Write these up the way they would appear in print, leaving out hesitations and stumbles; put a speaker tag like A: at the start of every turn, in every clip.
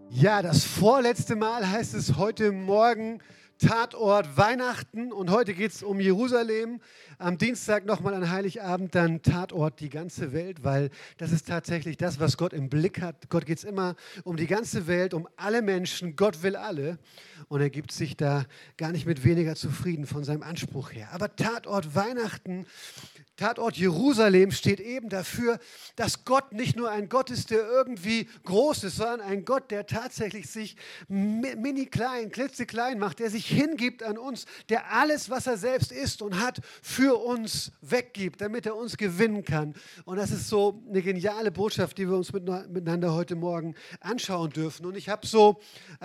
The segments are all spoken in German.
A: Ja, das vorletzte Mal heißt es heute Morgen Tatort Weihnachten und heute geht es um Jerusalem. Am Dienstag nochmal an Heiligabend dann Tatort die ganze Welt, weil das ist tatsächlich das, was Gott im Blick hat. Gott geht es immer um die ganze Welt, um alle Menschen. Gott will alle und er gibt sich da gar nicht mit weniger zufrieden von seinem Anspruch her. Aber Tatort Weihnachten, Tatort Jerusalem steht eben dafür, dass Gott nicht nur ein Gott ist, der irgendwie groß ist, sondern ein Gott, der tatsächlich sich mini klein, klitzeklein macht, der sich hingibt an uns, der alles, was er selbst ist und hat, für uns weggibt, damit er uns gewinnen kann. Und das ist so eine geniale Botschaft, die wir uns miteinander heute Morgen anschauen dürfen. Und ich habe so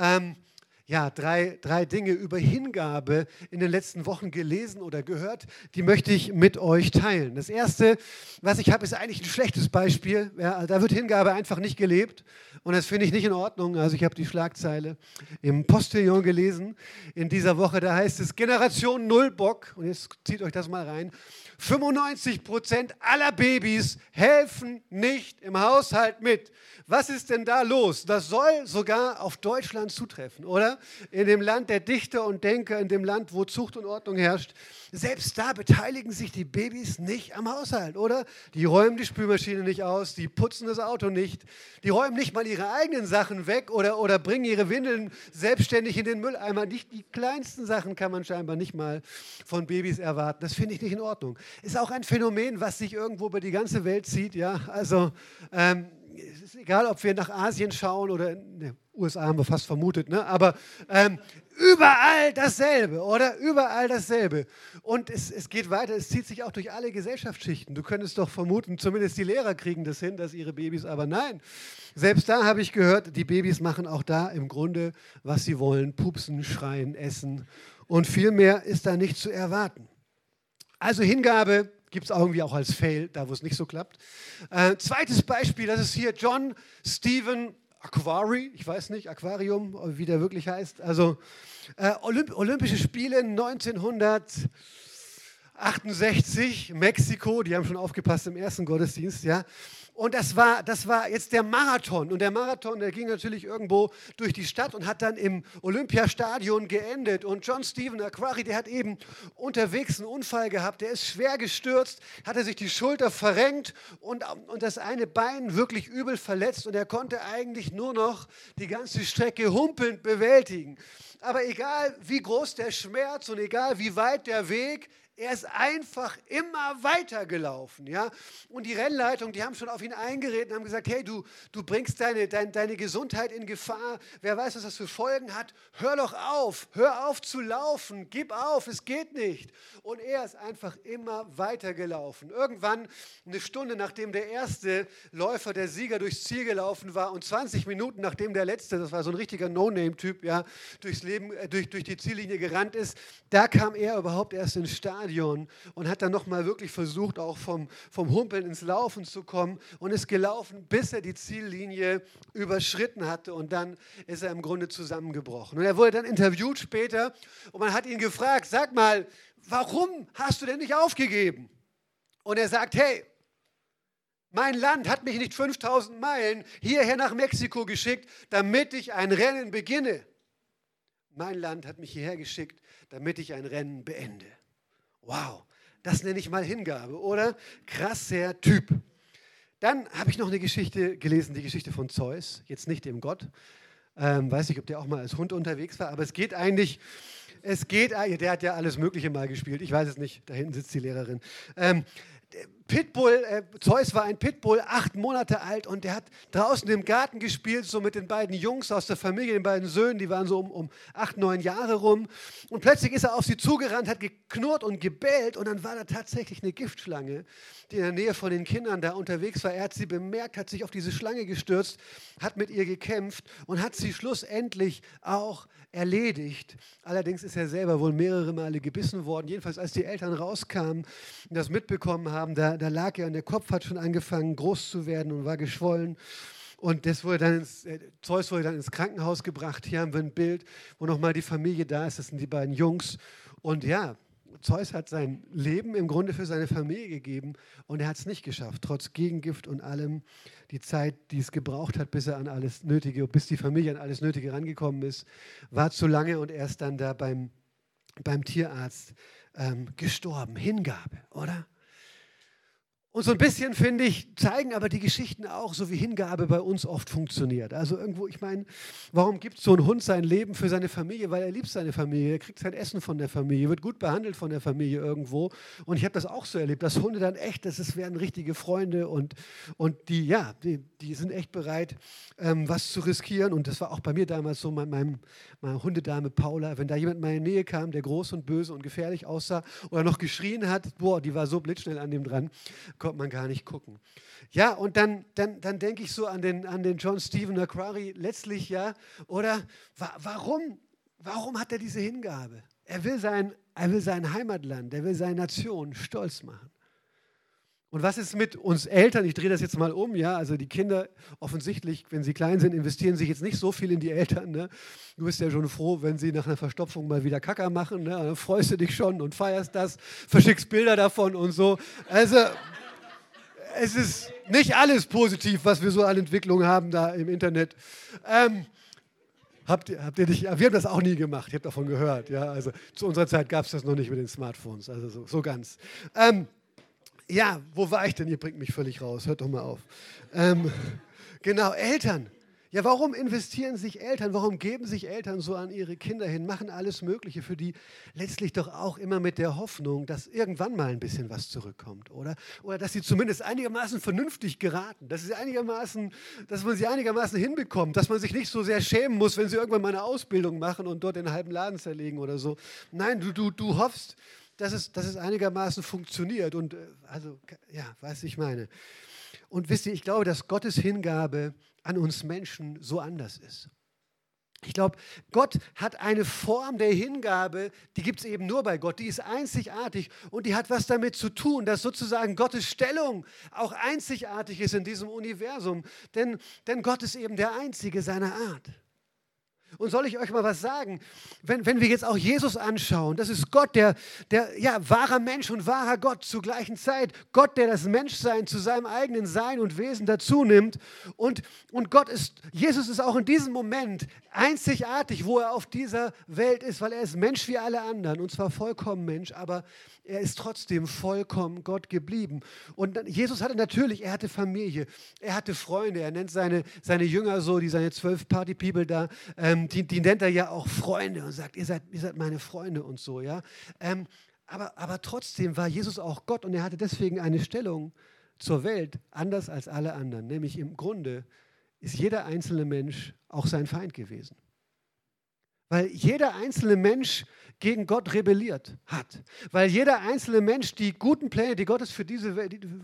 A: drei Dinge über Hingabe in den letzten Wochen gelesen oder gehört, die möchte ich mit euch teilen. Das erste, was ich habe, ist eigentlich ein schlechtes Beispiel. Ja, da wird Hingabe einfach nicht gelebt und das finde ich nicht in Ordnung. Also ich habe die Schlagzeile im Postillon gelesen in dieser Woche, da heißt es Generation Nullbock und jetzt zieht euch das mal rein. 95% aller Babys helfen nicht im Haushalt mit. Was ist denn da los? Das soll sogar auf Deutschland zutreffen, oder? In dem Land der Dichter und Denker, in dem Land, wo Zucht und Ordnung herrscht. Selbst da beteiligen sich die Babys nicht am Haushalt, oder? Die räumen die Spülmaschine nicht aus, die putzen das Auto nicht, die räumen nicht mal ihre eigenen Sachen weg oder bringen ihre Windeln selbstständig in den Mülleimer. Nicht die kleinsten Sachen kann man scheinbar nicht mal von Babys erwarten. Das finde ich nicht in Ordnung. Ist auch ein Phänomen, was sich irgendwo über die ganze Welt zieht, ja, also es ist egal, ob wir nach Asien schauen oder in den USA haben wir fast vermutet, ne? Aber überall dasselbe, oder? Überall dasselbe. Und es geht weiter, es zieht sich auch durch alle Gesellschaftsschichten. Du könntest doch vermuten, zumindest die Lehrer kriegen das hin, dass ihre Babys, aber nein. Selbst da habe ich gehört, die Babys machen auch da im Grunde, was sie wollen, pupsen, schreien, essen und viel mehr ist da nicht zu erwarten. Also Hingabe gibt es irgendwie auch als Fail, da wo es nicht so klappt. Zweites Beispiel, das ist hier John Stephen Aquari, ich weiß nicht, Aquarium, wie der wirklich heißt. Also Olympische Spiele 1968, Mexiko, die haben schon aufgepasst im ersten Gottesdienst, ja. Und das war jetzt der Marathon. Und der Marathon, der ging natürlich irgendwo durch die Stadt und hat dann im Olympiastadion geendet. Und John Stephen Aquari, der hat eben unterwegs einen Unfall gehabt. Der ist schwer gestürzt, hatte sich die Schulter verrenkt und das eine Bein wirklich übel verletzt. Und er konnte eigentlich nur noch die ganze Strecke humpelnd bewältigen. Aber egal, wie groß der Schmerz und egal, wie weit der Weg, er ist einfach immer weitergelaufen, ja. Und die Rennleitung, die haben schon auf ihn eingeredet und haben gesagt, hey, du bringst deine Gesundheit in Gefahr. Wer weiß, was das für Folgen hat. Hör auf zu laufen, gib auf, es geht nicht. Und er ist einfach immer weitergelaufen. Irgendwann, eine Stunde nachdem der erste Läufer, der Sieger, durchs Ziel gelaufen war und 20 Minuten nachdem der letzte, das war so ein richtiger No-Name-Typ, ja, durch die Ziellinie gerannt ist, da kam er überhaupt erst ins Stadion und hat dann nochmal wirklich versucht, auch vom Humpeln ins Laufen zu kommen und ist gelaufen, bis er die Ziellinie überschritten hatte und dann ist er im Grunde zusammengebrochen. Und er wurde dann interviewt später und man hat ihn gefragt, sag mal, warum hast du denn nicht aufgegeben? Und er sagt, hey, mein Land hat mich nicht 5000 Meilen hierher nach Mexiko geschickt, damit ich ein Rennen beginne. Mein Land hat mich hierher geschickt, damit ich ein Rennen beende. Wow, das nenne ich mal Hingabe, oder? Krasser Typ. Dann habe ich noch eine Geschichte gelesen, die Geschichte von Zeus, jetzt nicht dem Gott. Weiß nicht, ob der auch mal als Hund unterwegs war, aber der hat ja alles Mögliche mal gespielt, ich weiß es nicht, da hinten sitzt die Lehrerin. Pitbull, Zeus war ein Pitbull, 8 Monate alt und der hat draußen im Garten gespielt, so mit den beiden Jungs aus der Familie, den beiden Söhnen, die waren so um 8, 9 Jahre rum und plötzlich ist er auf sie zugerannt, hat geknurrt und gebellt und dann war da tatsächlich eine Giftschlange, die in der Nähe von den Kindern da unterwegs war. Er hat sie bemerkt, hat sich auf diese Schlange gestürzt, hat mit ihr gekämpft und hat sie schlussendlich auch erledigt. Allerdings ist er selber wohl mehrere Male gebissen worden. Jedenfalls, als die Eltern rauskamen und das mitbekommen haben, da lag er und der Kopf hat schon angefangen groß zu werden und war geschwollen. Und Zeus wurde dann ins Krankenhaus gebracht. Hier haben wir ein Bild, wo nochmal die Familie da ist. Das sind die beiden Jungs. Und ja, Zeus hat sein Leben im Grunde für seine Familie gegeben und er hat es nicht geschafft, trotz Gegengift und allem. Die Zeit, die es gebraucht hat, bis er an alles Nötige, bis die Familie an alles Nötige rangekommen ist, war zu lange und er ist dann da beim Tierarzt gestorben. Hingabe, oder? Und so ein bisschen, finde ich, zeigen aber die Geschichten auch, so wie Hingabe bei uns oft funktioniert. Also irgendwo, ich meine, warum gibt so ein Hund sein Leben für seine Familie? Weil er liebt seine Familie, er kriegt sein Essen von der Familie, wird gut behandelt von der Familie irgendwo. Und ich habe das auch so erlebt, dass Hunde dann echt, werden richtige Freunde und die sind echt bereit, was zu riskieren. Und das war auch bei mir damals so, meiner Hundedame Paula, wenn da jemand in meine Nähe kam, der groß und böse und gefährlich aussah oder noch geschrien hat, boah, die war so blitzschnell an dem dran, konnte man gar nicht gucken. Ja, und dann denke ich so an den John Stephen McCrary letztlich, ja, oder warum hat er diese Hingabe? Er will sein Heimatland, er will seine Nation stolz machen. Und was ist mit uns Eltern? Ich drehe das jetzt mal um, ja, also die Kinder offensichtlich, wenn sie klein sind, investieren sich jetzt nicht so viel in die Eltern, ne? Du bist ja schon froh, wenn sie nach einer Verstopfung mal wieder Kacker machen, ne? Dann freust du dich schon und feierst das, verschickst Bilder davon und so. Also es ist nicht alles positiv, was wir so an Entwicklung haben da im Internet. Habt ihr nicht, wir haben das auch nie gemacht, ich habe davon gehört, ja, also zu unserer Zeit gab es das noch nicht mit den Smartphones, also so ganz. Ja, wo war ich denn? Ihr bringt mich völlig raus. Hört doch mal auf. Genau, Eltern. Ja, warum investieren sich Eltern? Warum geben sich Eltern so an ihre Kinder hin? Machen alles Mögliche für die, letztlich doch auch immer mit der Hoffnung, dass irgendwann mal ein bisschen was zurückkommt, oder? Oder dass sie zumindest einigermaßen vernünftig geraten, dass man sie einigermaßen hinbekommt, dass man sich nicht so sehr schämen muss, wenn sie irgendwann mal eine Ausbildung machen und dort den halben Laden zerlegen oder so. Nein, du hoffst, dass es einigermaßen funktioniert und also, ja, was ich meine. Und wisst ihr, ich glaube, dass Gottes Hingabe an uns Menschen so anders ist. Ich glaube, Gott hat eine Form der Hingabe, die gibt es eben nur bei Gott, die ist einzigartig und die hat was damit zu tun, dass sozusagen Gottes Stellung auch einzigartig ist in diesem Universum, denn Gott ist eben der Einzige seiner Art. Und soll ich euch mal was sagen? Wenn wir jetzt auch Jesus anschauen, das ist Gott, der wahrer Mensch und wahrer Gott zur gleichen Zeit. Gott, der das Menschsein zu seinem eigenen Sein und Wesen dazu nimmt. Und Jesus ist auch in diesem Moment einzigartig, wo er auf dieser Welt ist, weil er ist Mensch wie alle anderen und zwar vollkommen Mensch, aber er ist trotzdem vollkommen Gott geblieben. Und Jesus er hatte Familie, er hatte Freunde, er nennt seine Jünger so, seine 12 Party-People da, die nennt er ja auch Freunde und sagt, ihr seid meine Freunde und so, ja. Aber trotzdem war Jesus auch Gott und er hatte deswegen eine Stellung zur Welt anders als alle anderen. Nämlich im Grunde ist jeder einzelne Mensch auch sein Feind gewesen. Weil jeder einzelne Mensch gegen Gott rebelliert hat. Weil jeder einzelne Mensch die guten Pläne, die Gott für diese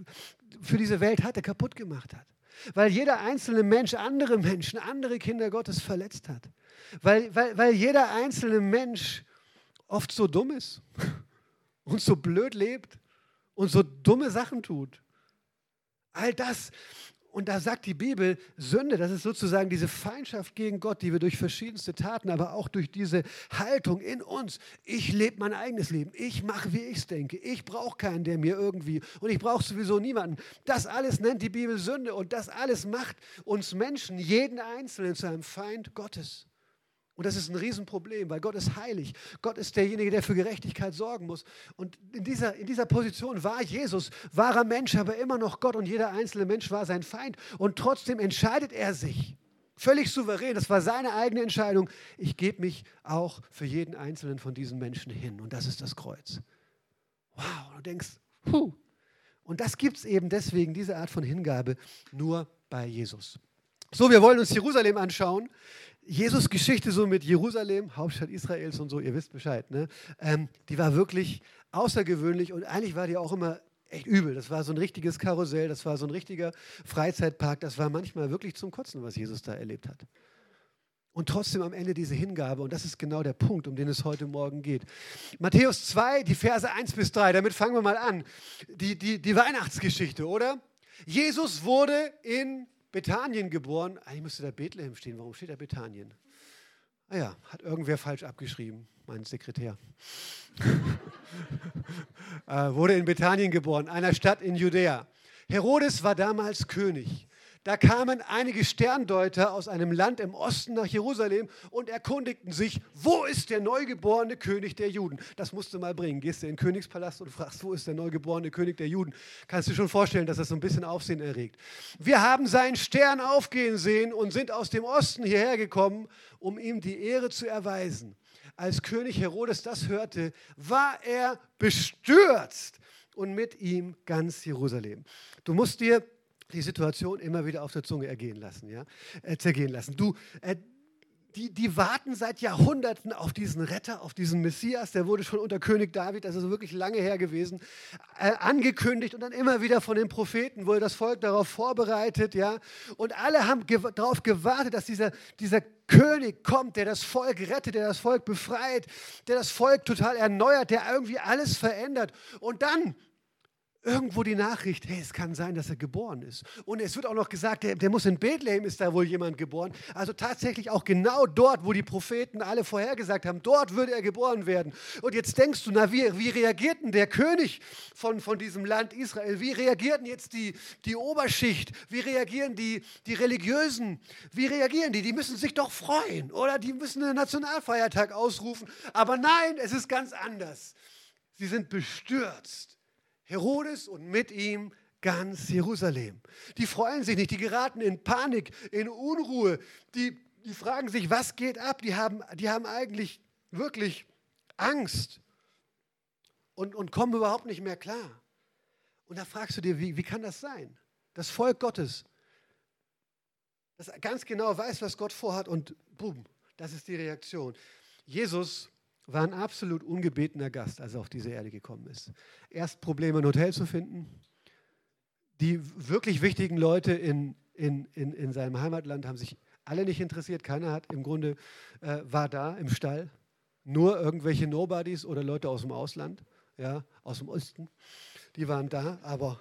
A: Welt hatte, kaputt gemacht hat. Weil jeder einzelne Mensch andere Menschen, andere Kinder Gottes verletzt hat. Weil jeder einzelne Mensch oft so dumm ist und so blöd lebt und so dumme Sachen tut. All das. Und da sagt die Bibel, Sünde, das ist sozusagen diese Feindschaft gegen Gott, die wir durch verschiedenste Taten, aber auch durch diese Haltung in uns. Ich lebe mein eigenes Leben. Ich mache, wie ich es denke. Ich brauche keinen, der mir irgendwie, und ich brauche sowieso niemanden. Das alles nennt die Bibel Sünde und das alles macht uns Menschen, jeden Einzelnen, zu einem Feind Gottes. Und das ist ein Riesenproblem, weil Gott ist heilig. Gott ist derjenige, der für Gerechtigkeit sorgen muss. Und in dieser Position war Jesus, wahrer Mensch, aber immer noch Gott. Und jeder einzelne Mensch war sein Feind. Und trotzdem entscheidet er sich, völlig souverän, das war seine eigene Entscheidung, ich gebe mich auch für jeden einzelnen von diesen Menschen hin. Und das ist das Kreuz. Wow, du denkst, Und das gibt es eben deswegen, diese Art von Hingabe, nur bei Jesus. So, wir wollen uns Jerusalem anschauen. Jesus Geschichte so mit Jerusalem, Hauptstadt Israels und so, ihr wisst Bescheid, ne? Die war wirklich außergewöhnlich und eigentlich war die auch immer echt übel. Das war so ein richtiges Karussell, das war so ein richtiger Freizeitpark, das war manchmal wirklich zum Kotzen, was Jesus da erlebt hat. Und trotzdem am Ende diese Hingabe, und das ist genau der Punkt, um den es heute Morgen geht. Matthäus 2, die Verse 1-3, damit fangen wir mal an. Die Weihnachtsgeschichte, oder? Jesus wurde in Bethanien geboren. Eigentlich müsste da Bethlehem stehen. Warum steht da Bethanien? Ah ja, hat irgendwer falsch abgeschrieben, mein Sekretär. Wurde in Bethanien geboren, einer Stadt in Judäa. Herodes war damals König. Da kamen einige Sterndeuter aus einem Land im Osten nach Jerusalem und erkundigten sich, wo ist der neugeborene König der Juden? Das musst du mal bringen. Gehst du in den Königspalast und fragst, wo ist der neugeborene König der Juden? Kannst du dir schon vorstellen, dass das so ein bisschen Aufsehen erregt. Wir haben seinen Stern aufgehen sehen und sind aus dem Osten hierher gekommen, um ihm die Ehre zu erweisen. Als König Herodes das hörte, war er bestürzt und mit ihm ganz Jerusalem. Du musst dir die Situation immer wieder auf der Zunge zergehen lassen. Die warten seit Jahrhunderten auf diesen Retter, auf diesen Messias, der wurde schon unter König David, das ist wirklich lange her gewesen, angekündigt und dann immer wieder von den Propheten wurde das Volk darauf vorbereitet, ja, und alle haben darauf gewartet, dass dieser König kommt, der das Volk rettet, der das Volk befreit, der das Volk total erneuert, der irgendwie alles verändert und dann irgendwo die Nachricht, hey, es kann sein, dass er geboren ist. Und es wird auch noch gesagt, der muss in Bethlehem, ist da wohl jemand geboren. Also tatsächlich auch genau dort, wo die Propheten alle vorhergesagt haben, dort würde er geboren werden. Und jetzt denkst du, na, wie reagiert denn der König von diesem Land Israel? Wie reagieren jetzt die Oberschicht? Wie reagieren die Religiösen? Wie reagieren die? Die müssen sich doch freuen, oder? Die müssen einen Nationalfeiertag ausrufen. Aber nein, es ist ganz anders. Sie sind bestürzt. Herodes und mit ihm ganz Jerusalem. Die freuen sich nicht, die geraten in Panik, in Unruhe. Die fragen sich, was geht ab? Die haben eigentlich wirklich Angst und kommen überhaupt nicht mehr klar. Und da fragst du dir, wie kann das sein? Das Volk Gottes, das ganz genau weiß, was Gott vorhat und boom, das ist die Reaktion. Jesus war ein absolut ungebetener Gast, als er auf diese Erde gekommen ist. Erst Probleme, ein Hotel zu finden. Die wirklich wichtigen Leute in seinem Heimatland haben sich alle nicht interessiert. Keiner hat im Grunde, war da im Stall. Nur irgendwelche Nobodies oder Leute aus dem Ausland, ja, aus dem Osten. Die waren da, aber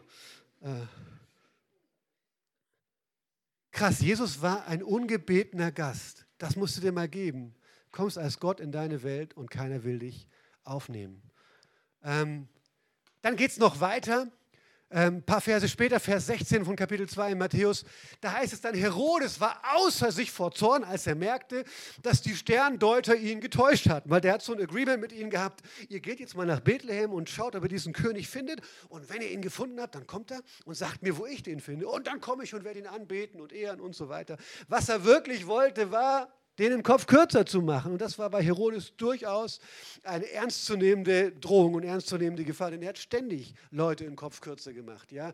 A: krass, Jesus war ein ungebetener Gast. Das musst du dir mal geben. Kommst als Gott in deine Welt und keiner will dich aufnehmen. Dann geht es noch weiter. Ein paar Verse später, Vers 16 von Kapitel 2 in Matthäus, da heißt es dann, Herodes war außer sich vor Zorn, als er merkte, dass die Sterndeuter ihn getäuscht hatten. Weil der hat so ein Agreement mit ihnen gehabt, ihr geht jetzt mal nach Bethlehem und schaut, ob ihr diesen König findet. Und wenn ihr ihn gefunden habt, dann kommt er und sagt mir, wo ich den finde. Und dann komme ich und werde ihn anbeten und ehren und so weiter. Was er wirklich wollte, war, den im Kopf kürzer zu machen. Und das war bei Herodes durchaus eine ernstzunehmende Drohung und ernstzunehmende Gefahr, denn er hat ständig Leute im Kopf kürzer gemacht. Ja?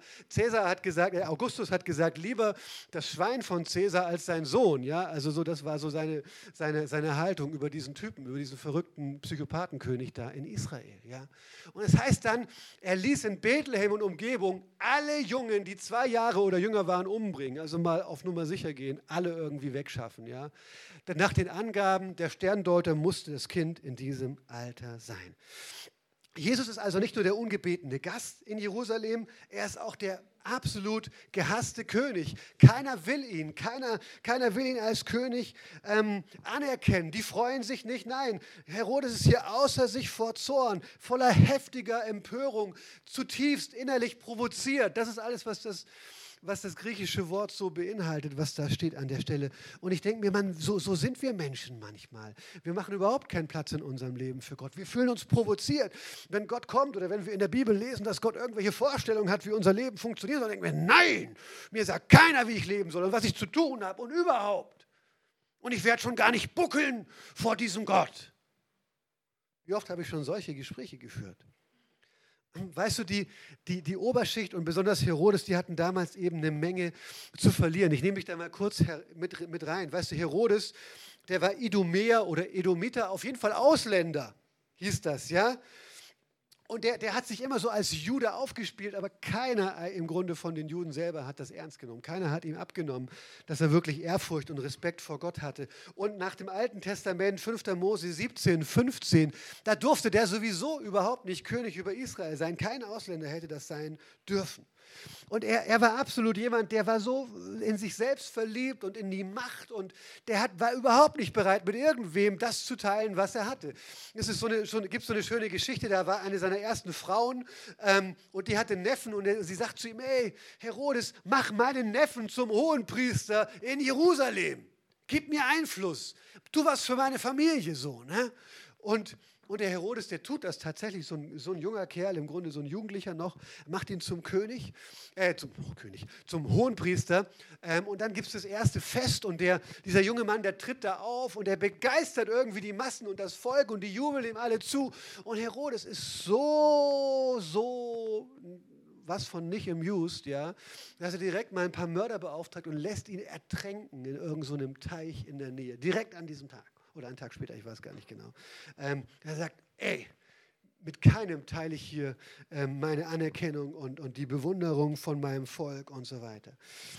A: Augustus hat gesagt, lieber das Schwein von Cäsar als sein Sohn. Ja? Also so, das war so seine Haltung über diesen Typen, über diesen verrückten Psychopathenkönig da in Israel. Ja? Und es heißt dann, er ließ in Bethlehem und Umgebung alle Jungen, die 2 Jahre oder jünger waren, umbringen. Also mal auf Nummer sicher gehen, alle irgendwie wegschaffen. Ja? Denn nach den Angaben der Sterndeuter musste das Kind in diesem Alter sein. Jesus ist also nicht nur der ungebetene Gast in Jerusalem, er ist auch der absolut gehasste König. Keiner will ihn, keiner will ihn als König anerkennen. Die freuen sich nicht, nein. Herodes ist hier außer sich vor Zorn, voller heftiger Empörung, zutiefst innerlich provoziert. Das ist alles, was das griechische Wort so beinhaltet, was da steht an der Stelle. Und ich denke mir, so sind wir Menschen manchmal. Wir machen überhaupt keinen Platz in unserem Leben für Gott. Wir fühlen uns provoziert, wenn Gott kommt oder wenn wir in der Bibel lesen, dass Gott irgendwelche Vorstellungen hat, wie unser Leben funktioniert. Dann denken wir, nein, mir sagt keiner, wie ich leben soll und was ich zu tun habe und überhaupt. Und ich werde schon gar nicht buckeln vor diesem Gott. Wie oft habe ich schon solche Gespräche geführt? Weißt du, die Oberschicht und besonders Herodes, die hatten damals eben eine Menge zu verlieren. Ich nehme mich da mal kurz mit rein. Weißt du, Herodes, der war Idumäer oder Edomiter, auf jeden Fall Ausländer, hieß das, ja. Und der hat sich immer so als Jude aufgespielt, aber keiner im Grunde von den Juden selber hat das ernst genommen. Keiner hat ihm abgenommen, dass er wirklich Ehrfurcht und Respekt vor Gott hatte. Und nach dem Alten Testament, 5. Mose 17, 15, da durfte der sowieso überhaupt nicht König über Israel sein. Kein Ausländer hätte das sein dürfen. Und er war absolut jemand, der war so in sich selbst verliebt und in die Macht und war überhaupt nicht bereit, mit irgendwem das zu teilen, was er hatte. Es ist gibt so eine schöne Geschichte, da war eine seiner ersten Frauen und die hatte einen Neffen und sie sagt zu ihm, ey, Herodes, mach meinen Neffen zum Hohenpriester in Jerusalem. Gib mir Einfluss. Tu was für meine Familie so. Ne? Und der Herodes, der tut das tatsächlich, so ein junger Kerl, im Grunde so ein Jugendlicher noch, macht ihn zum zum Hohenpriester. Und dann gibt es das erste Fest und dieser junge Mann, der tritt da auf und der begeistert irgendwie die Massen und das Volk und die jubeln ihm alle zu. Und Herodes ist so was von nicht amused, ja, dass er direkt mal ein paar Mörder beauftragt und lässt ihn ertränken in irgendeinem so Teich in der Nähe, direkt an diesem Tag. Oder einen Tag später, ich weiß gar nicht genau. Er sagt, ey, mit keinem teile ich hier meine Anerkennung und die Bewunderung von meinem Volk und so weiter.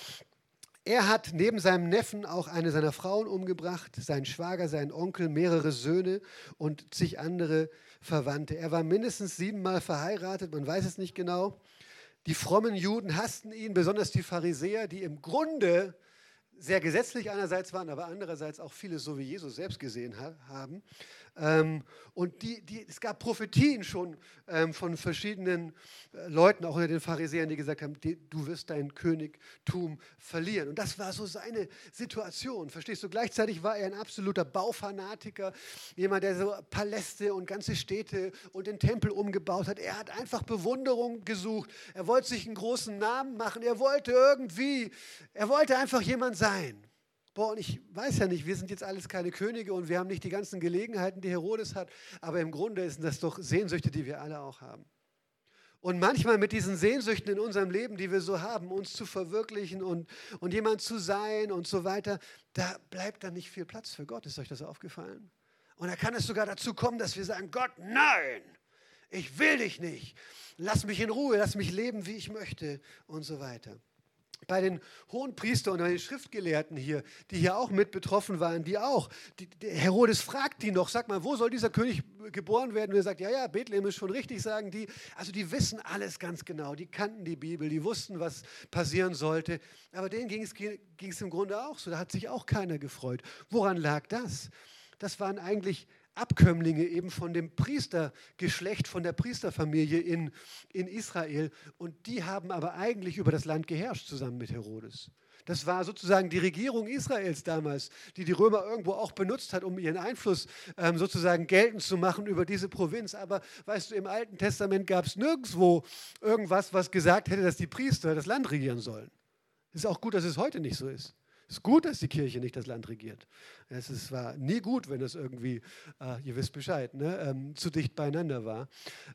A: Er hat neben seinem Neffen auch eine seiner Frauen umgebracht, seinen Schwager, seinen Onkel, mehrere Söhne und zig andere Verwandte. Er war mindestens 7-mal verheiratet, man weiß es nicht genau. Die frommen Juden hassten ihn, besonders die Pharisäer, die im Grunde sehr gesetzlich einerseits waren, aber andererseits auch vieles so wie Jesus selbst gesehen haben. Und es gab Prophetien schon von verschiedenen Leuten, auch unter den Pharisäern, die gesagt haben, du wirst dein Königtum verlieren. Und das war so seine Situation, verstehst du? Gleichzeitig war er ein absoluter Baufanatiker, jemand, der so Paläste und ganze Städte und den Tempel umgebaut hat. Er hat einfach Bewunderung gesucht. Er wollte sich einen großen Namen machen. Er wollte einfach jemand sein. Boah, und ich weiß ja nicht, wir sind jetzt alles keine Könige und wir haben nicht die ganzen Gelegenheiten, die Herodes hat, aber im Grunde sind das doch Sehnsüchte, die wir alle auch haben. Und manchmal mit diesen Sehnsüchten in unserem Leben, die wir so haben, uns zu verwirklichen und jemand zu sein und so weiter, da bleibt dann nicht viel Platz für Gott. Ist euch das aufgefallen? Und da kann es sogar dazu kommen, dass wir sagen, Gott, nein, ich will dich nicht. Lass mich in Ruhe, lass mich leben, wie ich möchte und so weiter. Bei den Hohenpriestern und bei den Schriftgelehrten hier, die hier auch mit betroffen waren, Herodes fragt die noch, sag mal, wo soll dieser König geboren werden? Und er sagt, ja, Bethlehem ist schon richtig, sagen die. Also die wissen alles ganz genau, die kannten die Bibel, die wussten, was passieren sollte. Aber denen ging es im Grunde auch so, da hat sich auch keiner gefreut. Woran lag das? Das waren eigentlich Abkömmlinge eben von dem Priestergeschlecht, von der Priesterfamilie in Israel. Und die haben aber eigentlich über das Land geherrscht, zusammen mit Herodes. Das war sozusagen die Regierung Israels damals, die Römer irgendwo auch benutzt hat, um ihren Einfluss sozusagen geltend zu machen über diese Provinz. Aber weißt du, im Alten Testament gab es nirgendwo irgendwas, was gesagt hätte, dass die Priester das Land regieren sollen. Es ist auch gut, dass es heute nicht so ist. Es ist gut, dass die Kirche nicht das Land regiert. Es war nie gut, wenn es irgendwie, ihr wisst Bescheid, ne, zu dicht beieinander war.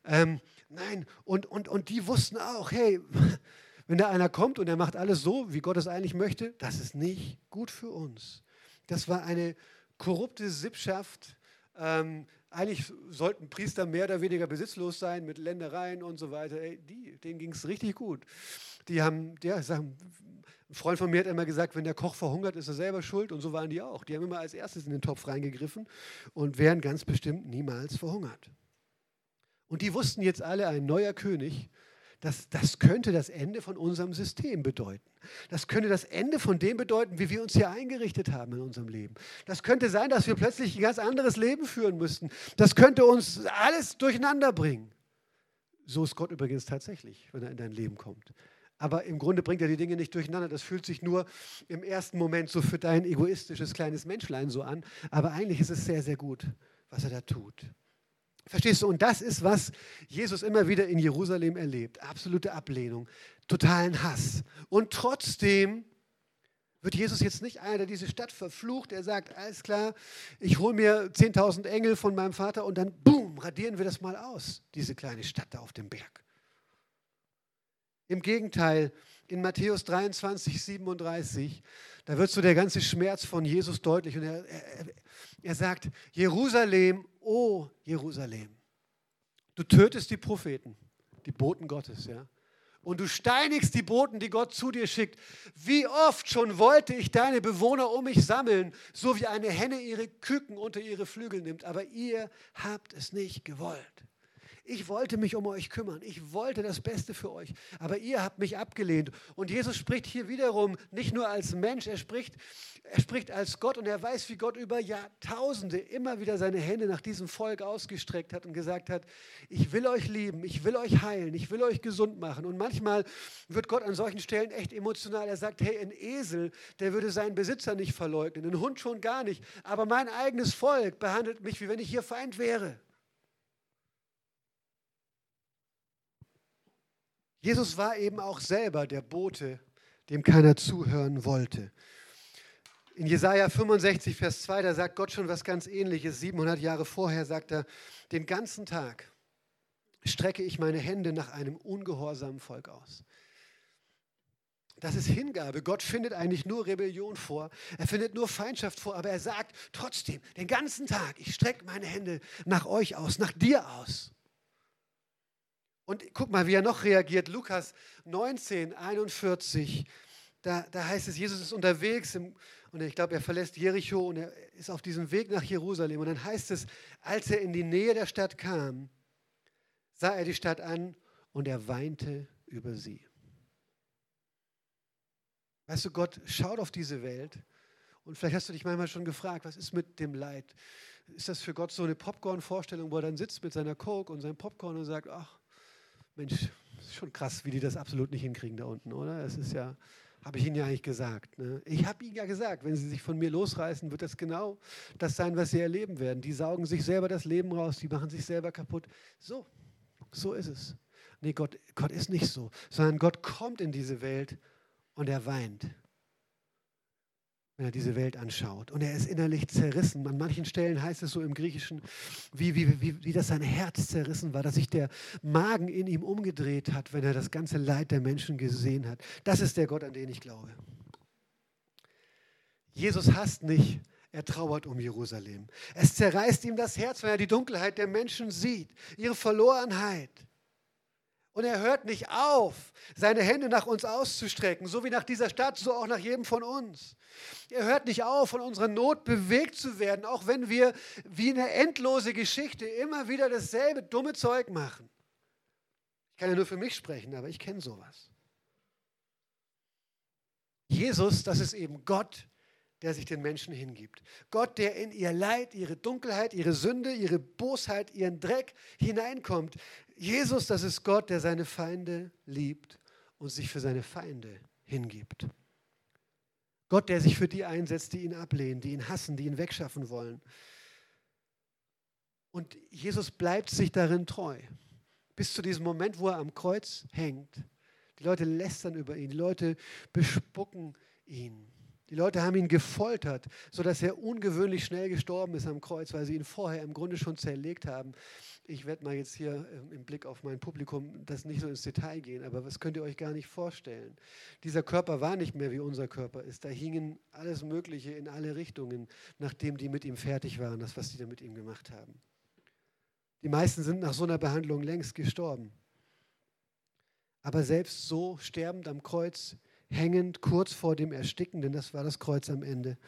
A: Nein, und die wussten auch, hey, wenn da einer kommt und er macht alles so, wie Gott es eigentlich möchte, das ist nicht gut für uns. Das war eine korrupte Sippschaft. Eigentlich sollten Priester mehr oder weniger besitzlos sein mit Ländereien und so weiter. Ey, denen ging es richtig gut. Die haben, ein Freund von mir hat immer gesagt, wenn der Koch verhungert, ist er selber schuld. Und so waren die auch. Die haben immer als erstes in den Topf reingegriffen und wären ganz bestimmt niemals verhungert. Und die wussten jetzt alle, ein neuer König, das könnte das Ende von unserem System bedeuten. Das könnte das Ende von dem bedeuten, wie wir uns hier eingerichtet haben in unserem Leben. Das könnte sein, dass wir plötzlich ein ganz anderes Leben führen müssten. Das könnte uns alles durcheinander bringen. So ist Gott übrigens tatsächlich, wenn er in dein Leben kommt. Aber im Grunde bringt er die Dinge nicht durcheinander. Das fühlt sich nur im ersten Moment so für dein egoistisches kleines Menschlein so an. Aber eigentlich ist es sehr, sehr gut, was er da tut. Verstehst du? Und das ist, was Jesus immer wieder in Jerusalem erlebt. Absolute Ablehnung, totalen Hass. Und trotzdem wird Jesus jetzt nicht einer, der diese Stadt verflucht. Er sagt, alles klar, ich hole mir 10.000 Engel von meinem Vater und dann, boom, radieren wir das mal aus, diese kleine Stadt da auf dem Berg. Im Gegenteil, in Matthäus 23, 37, da wird so der ganze Schmerz von Jesus deutlich. Und er sagt, Jerusalem, oh Jerusalem, du tötest die Propheten, die Boten Gottes, ja. Und du steinigst die Boten, die Gott zu dir schickt. Wie oft schon wollte ich deine Bewohner um mich sammeln, so wie eine Henne ihre Küken unter ihre Flügel nimmt. Aber ihr habt es nicht gewollt. Ich wollte mich um euch kümmern. Ich wollte das Beste für euch. Aber ihr habt mich abgelehnt. Und Jesus spricht hier wiederum nicht nur als Mensch, er spricht als Gott und er weiß, wie Gott über Jahrtausende immer wieder seine Hände nach diesem Volk ausgestreckt hat und gesagt hat, ich will euch lieben, ich will euch heilen, ich will euch gesund machen. Und manchmal wird Gott an solchen Stellen echt emotional. Er sagt, hey, ein Esel, der würde seinen Besitzer nicht verleugnen, ein Hund schon gar nicht. Aber mein eigenes Volk behandelt mich, wie wenn ich ihr Feind wäre. Jesus war eben auch selber der Bote, dem keiner zuhören wollte. In Jesaja 65, Vers 2, da sagt Gott schon was ganz Ähnliches. 700 Jahre vorher sagt er, den ganzen Tag strecke ich meine Hände nach einem ungehorsamen Volk aus. Das ist Hingabe. Gott findet eigentlich nur Rebellion vor. Er findet nur Feindschaft vor. Aber er sagt trotzdem, den ganzen Tag, ich strecke meine Hände nach euch aus, nach dir aus. Und guck mal, wie er noch reagiert. Lukas 19, 41, da heißt es, Jesus ist unterwegs und ich glaube, er verlässt Jericho und er ist auf diesem Weg nach Jerusalem. Und dann heißt es, als er in die Nähe der Stadt kam, sah er die Stadt an und er weinte über sie. Weißt du, Gott schaut auf diese Welt und vielleicht hast du dich manchmal schon gefragt, was ist mit dem Leid? Ist das für Gott so eine Popcorn-Vorstellung, wo er dann sitzt mit seiner Coke und seinem Popcorn und sagt, ach Mensch, ist schon krass, wie die das absolut nicht hinkriegen da unten, oder? Es ist ja, habe ich Ihnen ja eigentlich gesagt. Ne? Ich habe Ihnen ja gesagt, wenn Sie sich von mir losreißen, wird das genau das sein, was Sie erleben werden. Die saugen sich selber das Leben raus, die machen sich selber kaputt. So ist es. Nee, Gott ist nicht so, sondern Gott kommt in diese Welt und er weint, wenn er diese Welt anschaut. Und er ist innerlich zerrissen. An manchen Stellen heißt es so im Griechischen, wie das sein Herz zerrissen war, dass sich der Magen in ihm umgedreht hat, wenn er das ganze Leid der Menschen gesehen hat. Das ist der Gott, an den ich glaube. Jesus hasst nicht, er trauert um Jerusalem. Es zerreißt ihm das Herz, wenn er die Dunkelheit der Menschen sieht, ihre Verlorenheit. Und er hört nicht auf, seine Hände nach uns auszustrecken, so wie nach dieser Stadt, so auch nach jedem von uns. Er hört nicht auf, von unserer Not bewegt zu werden, auch wenn wir wie eine endlose Geschichte immer wieder dasselbe dumme Zeug machen. Ich kann ja nur für mich sprechen, aber ich kenne sowas. Jesus, das ist eben Gott, der sich den Menschen hingibt. Gott, der in ihr Leid, ihre Dunkelheit, ihre Sünde, ihre Bosheit, ihren Dreck hineinkommt. Jesus, das ist Gott, der seine Feinde liebt und sich für seine Feinde hingibt. Gott, der sich für die einsetzt, die ihn ablehnen, die ihn hassen, die ihn wegschaffen wollen. Und Jesus bleibt sich darin treu. Bis zu diesem Moment, wo er am Kreuz hängt. Die Leute lästern über ihn, die Leute bespucken ihn. Die Leute haben ihn gefoltert, sodass er ungewöhnlich schnell gestorben ist am Kreuz, weil sie ihn vorher im Grunde schon zerlegt haben. Ich werde mal jetzt hier im Blick auf mein Publikum das nicht so ins Detail gehen, aber das könnt ihr euch gar nicht vorstellen. Dieser Körper war nicht mehr, wie unser Körper ist. Da hingen alles Mögliche in alle Richtungen, nachdem die mit ihm fertig waren, das, was die da mit ihm gemacht haben. Die meisten sind nach so einer Behandlung längst gestorben. Aber selbst so sterbend am Kreuz, hängend kurz vor dem Ersticken, denn das war das Kreuz am Ende,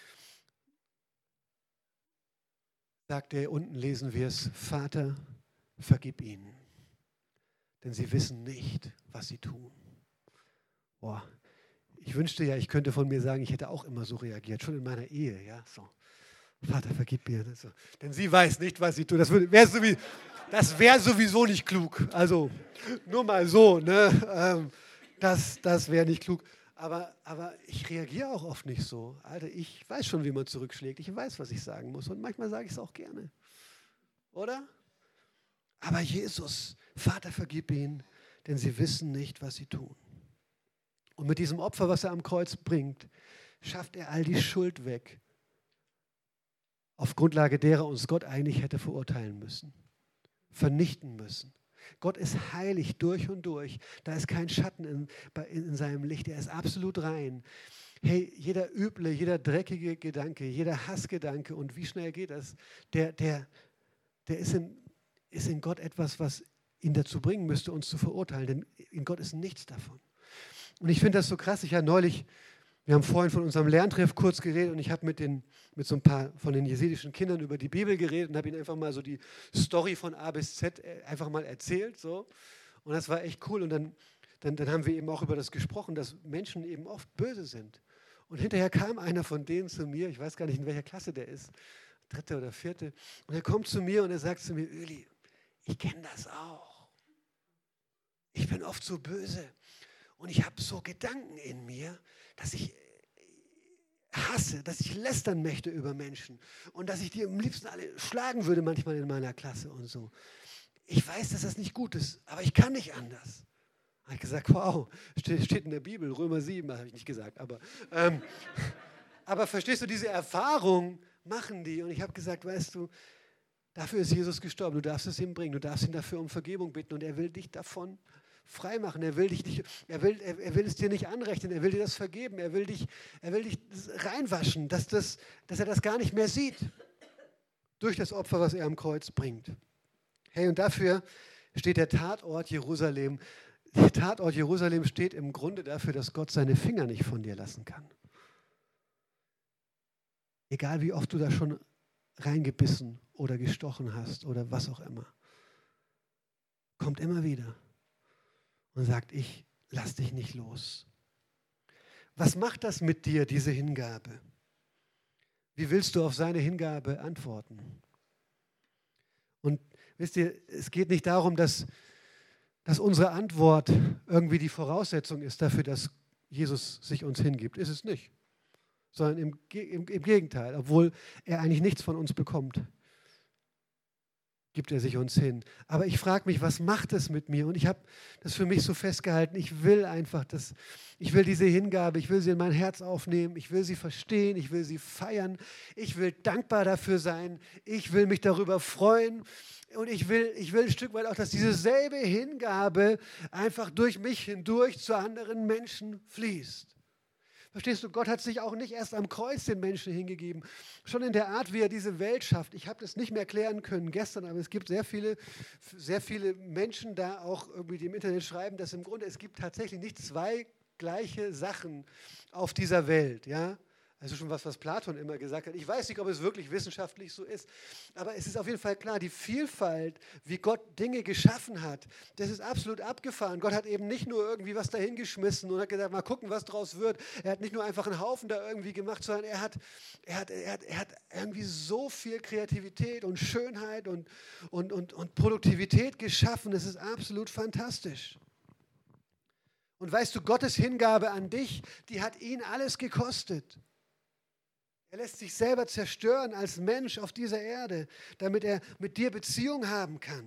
A: sagt er, unten lesen wir es, Vater, vergib ihnen, denn sie wissen nicht, was sie tun. Boah, ich wünschte ja, ich könnte von mir sagen, ich hätte auch immer so reagiert, schon in meiner Ehe, ja, so. Vater, vergib mir, so. Denn sie weiß nicht, was sie tut. Das wäre sowieso nicht klug, also nur mal so, ne, das wäre nicht klug. Aber ich reagiere auch oft nicht so. Alter, ich weiß schon, wie man zurückschlägt. Ich weiß, was ich sagen muss. Und manchmal sage ich es auch gerne. Oder? Aber Jesus, Vater, vergib ihnen, denn sie wissen nicht, was sie tun. Und mit diesem Opfer, was er am Kreuz bringt, schafft er all die Schuld weg, auf Grundlage derer uns Gott eigentlich hätte verurteilen müssen, vernichten müssen. Gott ist heilig durch und durch. Da ist kein Schatten in seinem Licht. Er ist absolut rein. Hey, jeder üble, jeder dreckige Gedanke, jeder Hassgedanke, und wie schnell geht das, der ist in Gott etwas, was ihn dazu bringen müsste, uns zu verurteilen. Denn in Gott ist nichts davon. Und ich finde das so krass. Ich habe neulich Wir haben vorhin von unserem Lerntreff kurz geredet und ich habe mit so ein paar von den jesidischen Kindern über die Bibel geredet und habe ihnen einfach mal so die Story von A bis Z einfach mal erzählt. So. Und das war echt cool. Und dann haben wir eben auch über das gesprochen, dass Menschen eben oft böse sind. Und hinterher kam einer von denen zu mir, ich weiß gar nicht, in welcher Klasse der ist, 3. oder 4. Und er kommt zu mir und er sagt zu mir, Öli, ich kenne das auch. Ich bin oft so böse und ich habe so Gedanken in mir, dass ich hasse, dass ich lästern möchte über Menschen und dass ich die am liebsten alle schlagen würde manchmal in meiner Klasse und so. Ich weiß, dass das nicht gut ist, aber ich kann nicht anders. Da habe ich gesagt, wow, steht in der Bibel, Römer 7, habe ich nicht gesagt, aber verstehst du, diese Erfahrung machen die und ich habe gesagt, weißt du, dafür ist Jesus gestorben, du darfst es ihm bringen, du darfst ihn dafür um Vergebung bitten und er will dich davon freimachen. Er will es dir nicht anrechnen, er will dir das vergeben, er will dich reinwaschen, dass er das gar nicht mehr sieht durch das Opfer, was er am Kreuz bringt. Hey, und dafür steht der Tatort Jerusalem. Der Tatort Jerusalem steht im Grunde dafür, dass Gott seine Finger nicht von dir lassen kann. Egal wie oft du da schon reingebissen oder gestochen hast oder was auch immer. Kommt immer wieder und sagt, ich lass dich nicht los. Was macht das mit dir, diese Hingabe? Wie willst du auf seine Hingabe antworten? Und wisst ihr, es geht nicht darum, dass unsere Antwort irgendwie die Voraussetzung ist dafür, dass Jesus sich uns hingibt. Ist es nicht. Sondern im Gegenteil, obwohl er eigentlich nichts von uns bekommt, gibt er sich uns hin. Aber ich frage mich, was macht es mit mir? Und ich habe das für mich so festgehalten, ich will einfach ich will diese Hingabe, ich will sie in mein Herz aufnehmen, ich will sie verstehen, ich will sie feiern, ich will dankbar dafür sein, ich will mich darüber freuen und ich will ein Stück weit auch, dass diese selbe Hingabe einfach durch mich hindurch zu anderen Menschen fließt. Verstehst du, Gott hat sich auch nicht erst am Kreuz den Menschen hingegeben. Schon in der Art, wie er diese Welt schafft. Ich habe das nicht mehr erklären können gestern, aber es gibt sehr viele Menschen da auch irgendwie, die im Internet schreiben, dass im Grunde es gibt tatsächlich nicht zwei gleiche Sachen auf dieser Welt. Ja? Also schon was Platon immer gesagt hat. Ich weiß nicht, ob es wirklich wissenschaftlich so ist, aber es ist auf jeden Fall klar, die Vielfalt, wie Gott Dinge geschaffen hat, das ist absolut abgefahren. Gott hat eben nicht nur irgendwie was dahingeschmissen und hat gesagt, mal gucken, was draus wird. Er hat nicht nur einfach einen Haufen da irgendwie gemacht, sondern er hat irgendwie so viel Kreativität und Schönheit und Produktivität geschaffen. Das ist absolut fantastisch. Und weißt du, Gottes Hingabe an dich, die hat ihn alles gekostet. Er lässt sich selber zerstören als Mensch auf dieser Erde, damit er mit dir Beziehung haben kann.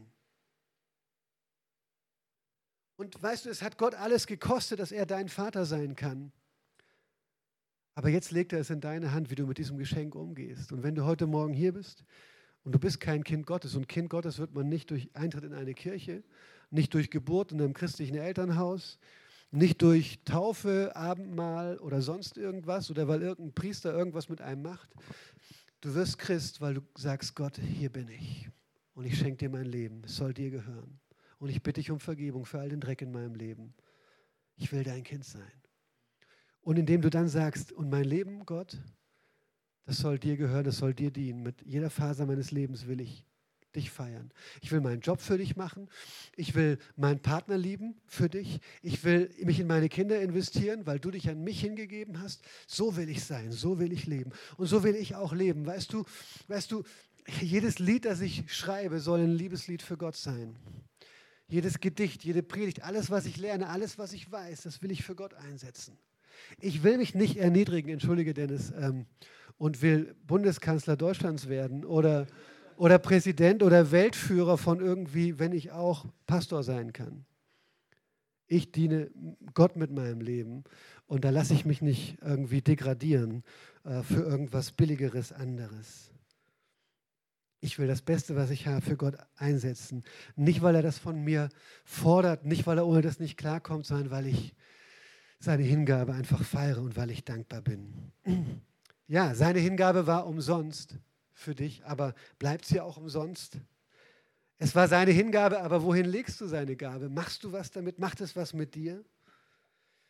A: Und weißt du, es hat Gott alles gekostet, dass er dein Vater sein kann. Aber jetzt legt er es in deine Hand, wie du mit diesem Geschenk umgehst. Und wenn du heute Morgen hier bist und du bist kein Kind Gottes, und Kind Gottes wird man nicht durch Eintritt in eine Kirche, nicht durch Geburt in einem christlichen Elternhaus, nicht durch Taufe, Abendmahl oder sonst irgendwas oder weil irgendein Priester irgendwas mit einem macht. Du wirst Christ, weil du sagst, Gott, hier bin ich und ich schenke dir mein Leben. Es soll dir gehören. Und ich bitte dich um Vergebung für all den Dreck in meinem Leben. Ich will dein Kind sein. Und indem du dann sagst, und mein Leben, Gott, das soll dir gehören, das soll dir dienen. Mit jeder Faser meines Lebens will ich dich feiern. Ich will meinen Job für dich machen. Ich will meinen Partner lieben für dich. Ich will mich in meine Kinder investieren, weil du dich an mich hingegeben hast. So will ich sein, so will ich leben. Und so will ich auch leben. Weißt du, jedes Lied, das ich schreibe, soll ein Liebeslied für Gott sein. Jedes Gedicht, jede Predigt, alles, was ich lerne, alles, was ich weiß, das will ich für Gott einsetzen. Ich will mich nicht erniedrigen, entschuldige Dennis, und will Bundeskanzler Deutschlands werden oder Präsident oder Weltführer von irgendwie, wenn ich auch Pastor sein kann. Ich diene Gott mit meinem Leben und da lasse ich mich nicht irgendwie degradieren für irgendwas Billigeres anderes. Ich will das Beste, was ich habe, für Gott einsetzen. Nicht, weil er das von mir fordert, nicht, weil er ohne das nicht klarkommt, sondern weil ich seine Hingabe einfach feiere und weil ich dankbar bin. Ja, seine Hingabe war umsonst für dich, aber bleibt sie auch umsonst? Es war seine Hingabe, aber wohin legst du seine Gabe? Machst du was damit? Macht es was mit dir?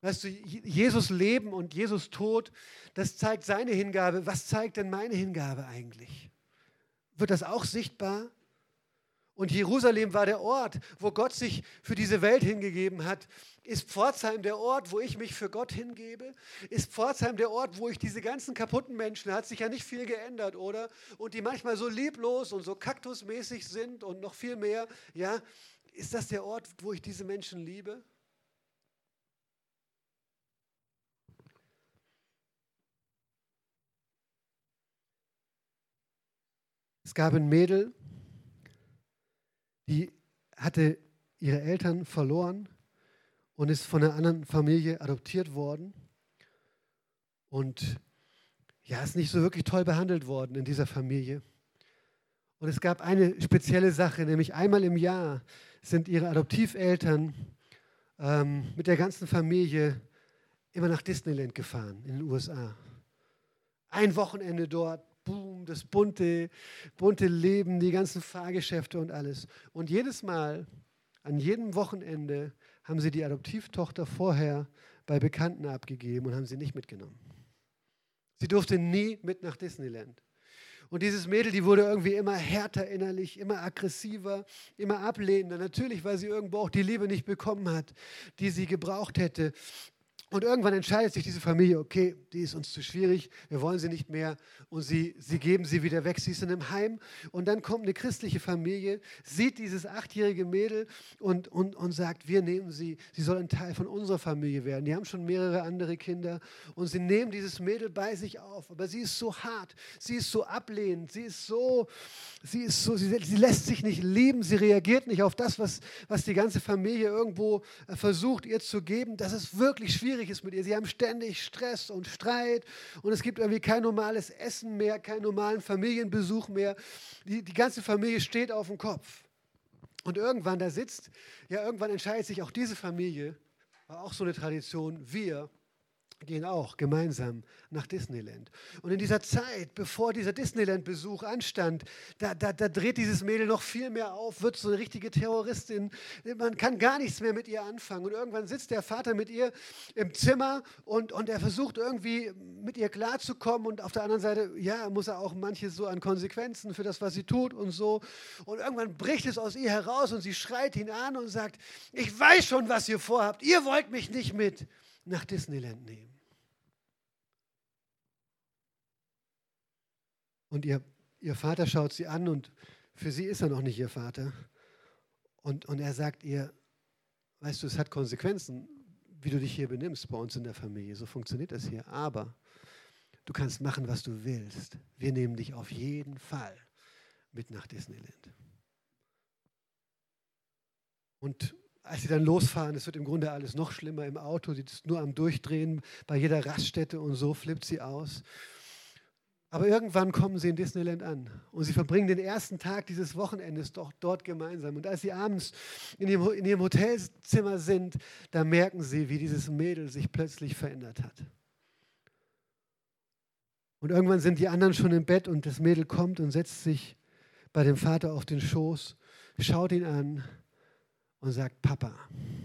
A: Weißt du, Jesus Leben und Jesus Tod, das zeigt seine Hingabe. Was zeigt denn meine Hingabe eigentlich? Wird das auch sichtbar? Und Jerusalem war der Ort, wo Gott sich für diese Welt hingegeben hat. Ist Pforzheim der Ort, wo ich mich für Gott hingebe? Ist Pforzheim der Ort, wo ich diese ganzen kaputten Menschen, da hat sich ja nicht viel geändert, oder? Und die manchmal so lieblos und so kaktusmäßig sind und noch viel mehr, ja? Ist das der Ort, wo ich diese Menschen liebe? Es gab ein Mädel, die hatte ihre Eltern verloren und ist von einer anderen Familie adoptiert worden und ja, ist nicht so wirklich toll behandelt worden in dieser Familie. Und es gab eine spezielle Sache, nämlich einmal im Jahr sind ihre Adoptiveltern mit der ganzen Familie immer nach Disneyland gefahren in den USA. Ein Wochenende dort. Boom, das bunte Leben, die ganzen Fahrgeschäfte und alles. Und jedes Mal, an jedem Wochenende, haben sie die Adoptivtochter vorher bei Bekannten abgegeben und haben sie nicht mitgenommen. Sie durfte nie mit nach Disneyland. Und dieses Mädel, die wurde irgendwie immer härter innerlich, immer aggressiver, immer ablehnender. Natürlich, weil sie irgendwo auch die Liebe nicht bekommen hat, die sie gebraucht hätte. Und irgendwann entscheidet sich diese Familie, okay, die ist uns zu schwierig, wir wollen sie nicht mehr und sie geben sie wieder weg, sie ist in einem Heim und dann kommt eine christliche Familie, sieht dieses 8-jährige Mädel und sagt, wir nehmen sie, sie soll ein Teil von unserer Familie werden. Die haben schon mehrere andere Kinder und sie nehmen dieses Mädel bei sich auf, aber sie ist so hart, sie ist so ablehnend, sie lässt sich nicht lieben, sie reagiert nicht auf das, was die ganze Familie irgendwo versucht ihr zu geben, das ist wirklich schwierig ist mit ihr. Sie haben ständig Stress und Streit und es gibt irgendwie kein normales Essen mehr, keinen normalen Familienbesuch mehr. Die ganze Familie steht auf dem Kopf. Und irgendwann irgendwann entscheidet sich auch diese Familie, war auch so eine Tradition, wir gehen auch gemeinsam nach Disneyland. Und in dieser Zeit, bevor dieser Disneyland-Besuch anstand, da dreht dieses Mädel noch viel mehr auf, wird so eine richtige Terroristin. Man kann gar nichts mehr mit ihr anfangen. Und irgendwann sitzt der Vater mit ihr im Zimmer und er versucht irgendwie mit ihr klarzukommen. Und auf der anderen Seite, ja, muss er auch manches so an Konsequenzen für das, was sie tut und so. Und irgendwann bricht es aus ihr heraus und sie schreit ihn an und sagt, ich weiß schon, was ihr vorhabt. Ihr wollt mich nicht mit nach Disneyland nehmen. Und ihr Vater schaut sie an und für sie ist er noch nicht ihr Vater. Und er sagt ihr, weißt du, es hat Konsequenzen, wie du dich hier benimmst bei uns in der Familie. So funktioniert das hier. Aber du kannst machen, was du willst. Wir nehmen dich auf jeden Fall mit nach Disneyland. Und als sie dann losfahren, es wird im Grunde alles noch schlimmer im Auto, sie ist nur am Durchdrehen bei jeder Raststätte und so flippt sie aus. Aber irgendwann kommen sie in Disneyland an und sie verbringen den ersten Tag dieses Wochenendes doch dort gemeinsam. Und als sie abends in ihrem Hotelzimmer sind, da merken sie, wie dieses Mädel sich plötzlich verändert hat. Und irgendwann sind die anderen schon im Bett und das Mädel kommt und setzt sich bei dem Vater auf den Schoß, schaut ihn an und sagt, Papa,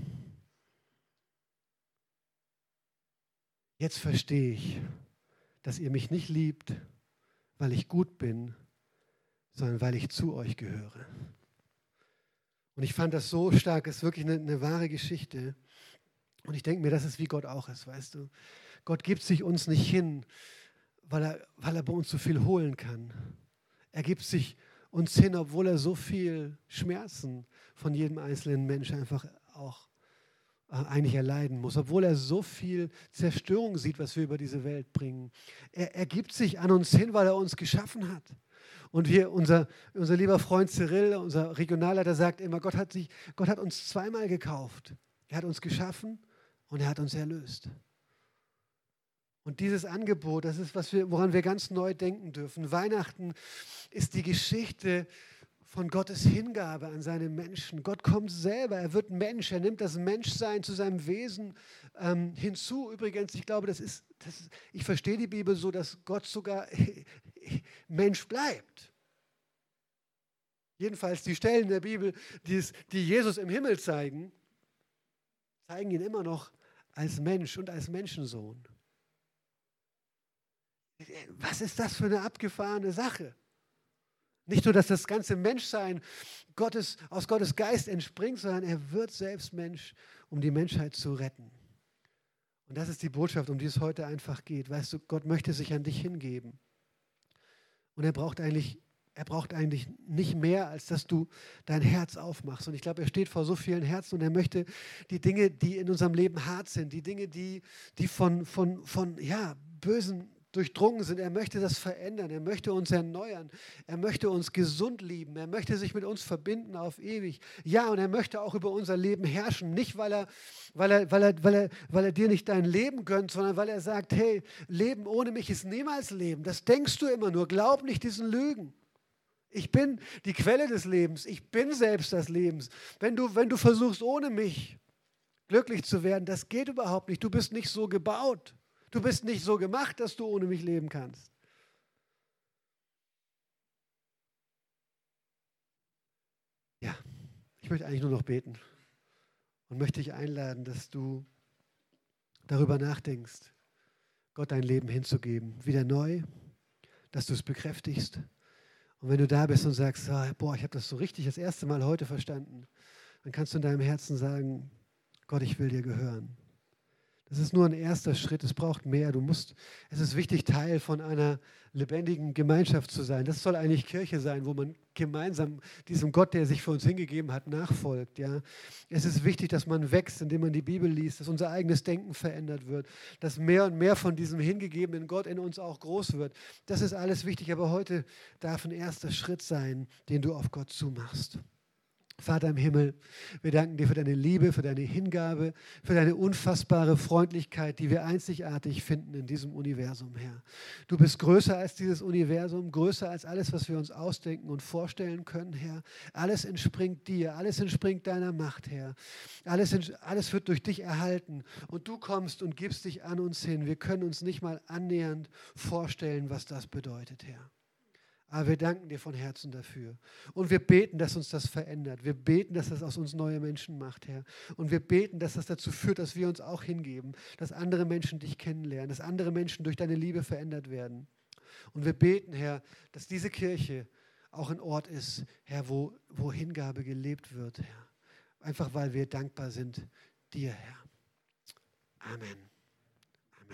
A: jetzt verstehe ich, dass ihr mich nicht liebt, weil ich gut bin, sondern weil ich zu euch gehöre. Und ich fand das so stark, es ist wirklich eine wahre Geschichte. Und ich denke mir, das ist wie Gott auch ist, weißt du. Gott gibt sich uns nicht hin, weil er bei uns so viel holen kann. Er gibt sich uns hin, obwohl er so viel Schmerzen von jedem einzelnen Menschen einfach auch eigentlich erleiden muss, obwohl er so viel Zerstörung sieht, was wir über diese Welt bringen. Er gibt sich an uns hin, weil er uns geschaffen hat. Und unser lieber Freund Cyril, unser Regionalleiter, sagt immer, Gott hat uns zweimal gekauft. Er hat uns geschaffen und er hat uns erlöst. Und dieses Angebot, das ist, woran wir ganz neu denken dürfen. Weihnachten ist die Geschichte von Gottes Hingabe an seine Menschen. Gott kommt selber, er wird Mensch, er nimmt das Menschsein zu seinem Wesen hinzu. Übrigens, ich glaube, ich verstehe die Bibel so, dass Gott sogar Mensch bleibt. Jedenfalls die Stellen der Bibel, die Jesus im Himmel zeigen ihn immer noch als Mensch und als Menschensohn. Was ist das für eine abgefahrene Sache? Nicht nur, dass das ganze Menschsein aus Gottes Geist entspringt, sondern er wird selbst Mensch, um die Menschheit zu retten. Und das ist die Botschaft, um die es heute einfach geht. Weißt du, Gott möchte sich an dich hingeben. Und er braucht eigentlich nicht mehr, als dass du dein Herz aufmachst. Und ich glaube, er steht vor so vielen Herzen und er möchte die Dinge, die in unserem Leben hart sind, die Dinge, die von Bösen durchdrungen sind, er möchte das verändern, er möchte uns erneuern, er möchte uns gesund lieben, er möchte sich mit uns verbinden auf ewig. Ja, und er möchte auch über unser Leben herrschen, nicht weil er dir nicht dein Leben gönnt, sondern weil er sagt, hey, Leben ohne mich ist niemals Leben. Das denkst du immer nur, glaub nicht diesen Lügen. Ich bin die Quelle des Lebens, ich bin selbst das Lebens. Wenn du versuchst, ohne mich glücklich zu werden, das geht überhaupt nicht, du bist nicht so gebaut. Du bist nicht so gemacht, dass du ohne mich leben kannst. Ja, ich möchte eigentlich nur noch beten und möchte dich einladen, dass du darüber nachdenkst, Gott dein Leben hinzugeben, wieder neu, dass du es bekräftigst. Und wenn du da bist und sagst, ich habe das so richtig das erste Mal heute verstanden, dann kannst du in deinem Herzen sagen, Gott, ich will dir gehören. Das ist nur ein erster Schritt, es braucht mehr. Es ist wichtig, Teil von einer lebendigen Gemeinschaft zu sein. Das soll eigentlich Kirche sein, wo man gemeinsam diesem Gott, der sich für uns hingegeben hat, nachfolgt. Ja? Es ist wichtig, dass man wächst, indem man die Bibel liest, dass unser eigenes Denken verändert wird, dass mehr und mehr von diesem hingegebenen Gott in uns auch groß wird. Das ist alles wichtig, aber heute darf ein erster Schritt sein, den du auf Gott zumachst. Vater im Himmel, wir danken dir für deine Liebe, für deine Hingabe, für deine unfassbare Freundlichkeit, die wir einzigartig finden in diesem Universum, Herr. Du bist größer als dieses Universum, größer als alles, was wir uns ausdenken und vorstellen können, Herr. Alles entspringt dir, alles entspringt deiner Macht, Herr. Alles wird durch dich erhalten und du kommst und gibst dich an uns hin. Wir können uns nicht mal annähernd vorstellen, was das bedeutet, Herr. Aber wir danken dir von Herzen dafür. Und wir beten, dass uns das verändert. Wir beten, dass das aus uns neue Menschen macht, Herr. Und wir beten, dass das dazu führt, dass wir uns auch hingeben, dass andere Menschen dich kennenlernen, dass andere Menschen durch deine Liebe verändert werden. Und wir beten, Herr, dass diese Kirche auch ein Ort ist, Herr, wo Hingabe gelebt wird, Herr. Einfach weil wir dankbar sind dir, Herr. Amen.